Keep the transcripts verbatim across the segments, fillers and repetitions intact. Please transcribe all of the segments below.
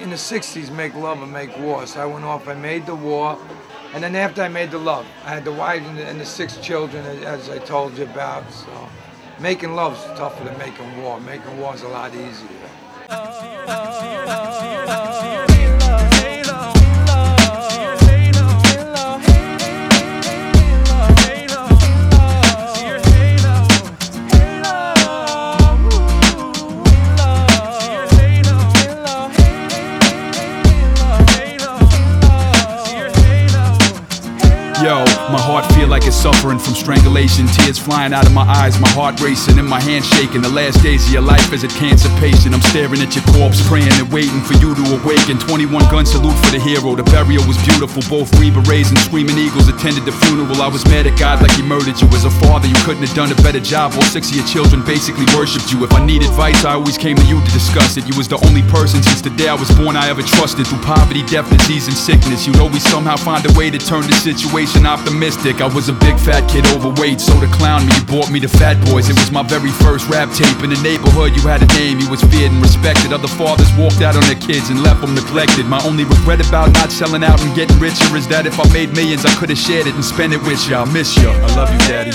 in the sixties, make love and make war. So I went off, I made the war, and then after I made the love, I had the wife and the, and the six children, as I told you about. So making love's tougher than making war. Making war's a lot easier. Yo, my heart feel like it's suffering from strangulation. Tears flying out of my eyes, my heart racing and my hand shaking. The last days of your life as a cancer patient. I'm staring at your corpse, praying and waiting for you to awaken. twenty-one gun salute for the hero. The burial was beautiful. Both Green Berets and Screaming Eagles attended the funeral. I was mad at God like he murdered you. As a father, you couldn't have done a better job. All six of your children basically worshipped you. If I need advice, I always came to you to discuss it. You was the only person since the day I was born I ever trusted. Through poverty, death, disease, and sickness, you'd always somehow find a way to turn the situation optimistic. I was a big fat kid, overweight, so to clown me, you bought me to Fat Boys. It was my very first rap tape. In the neighborhood, you had a name, you was feared and respected. Other fathers walked out on their kids and left them neglected. My only regret about not selling out and getting richer is that if I made millions, I could have shared it and spent it with you. I miss you. I love you, Daddy.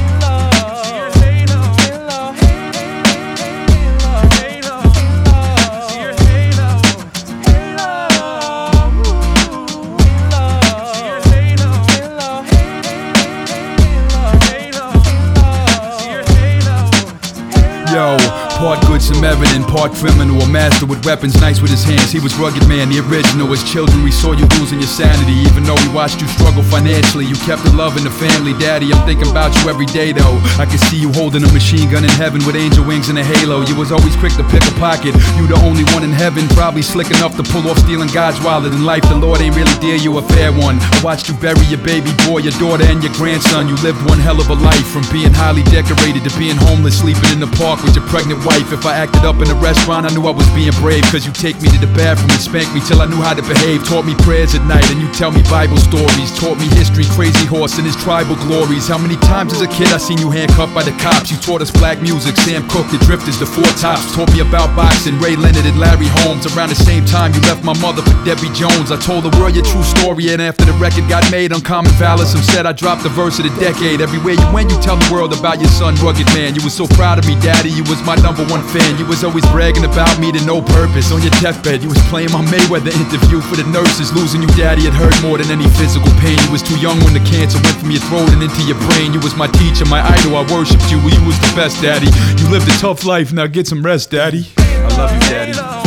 Yo, part good Samaritan, part criminal, a master with weapons, nice with his hands. He was rugged man, the original. As children, we saw you losing your sanity. Even though we watched you struggle financially, you kept the love in the family. Daddy, I'm thinking about you every day though. I can see you holding a machine gun in heaven with angel wings and a halo. You was always quick to pick a pocket. You the only one in heaven, probably slick enough to pull off stealing God's wallet. In life, the Lord ain't really dear you a fair one. I watched you bury your baby boy, your daughter, and your grandson. You lived one hell of a life, from being highly decorated to being homeless, sleeping in the park with your pregnant wife. If I acted up in a restaurant, I knew I was being brave. Cause you take me to the bathroom and spank me till I knew how to behave. Taught me prayers at night and you tell me Bible stories. Taught me history, Crazy Horse and his tribal glories. How many times as a kid I seen you handcuffed by the cops. You taught us black music, Sam Cooke, the Drifters, the Four Tops. Taught me about boxing, Ray Leonard and Larry Holmes. Around the same time you left my mother for Debbie Jones. I told the world your true story, and after the record got made, Uncommon Valor, some said I dropped the verse of the decade. Everywhere you went, you tell the world about your son, Rugged Man. You was so proud of me, Daddy, you was my number one fan. You was always bragging about me to no purpose. On your deathbed, you was playing my Mayweather interview for the nurses. Losing you, Daddy, it hurt more than any physical pain. You was too young when the cancer went from your throat and into your brain. You was my teacher, my idol, I worshipped you. You was the best, Daddy. You lived a tough life, now get some rest, Daddy. I love you, Daddy.